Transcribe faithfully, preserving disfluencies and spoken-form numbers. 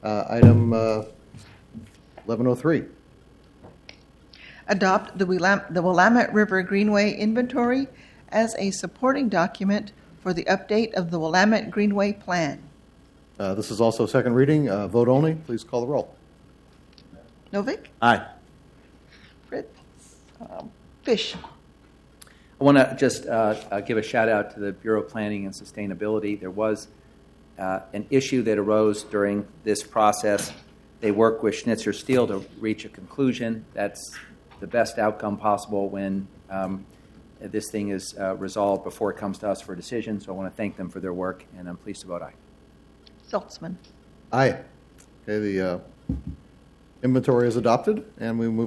Uh, Item uh, eleven oh three. Adopt the Willam- the Willamette River Greenway Inventory as a supporting document for the update of the Willamette Greenway Plan. Uh, This is also second reading. Uh, Vote only. Please call the roll. Novick? Aye. Fritz? Um, Fish? I want to just uh, uh, give a shout out to the Bureau of Planning and Sustainability. There was uh, an issue that arose during this process. They worked with Schnitzer Steel to reach a conclusion. That's the best outcome possible when um, this thing is uh, resolved before it comes to us for a decision. So I want to thank them for their work, and I'm pleased to vote aye. Saltzman? Aye. Okay, the uh, inventory is adopted, and we move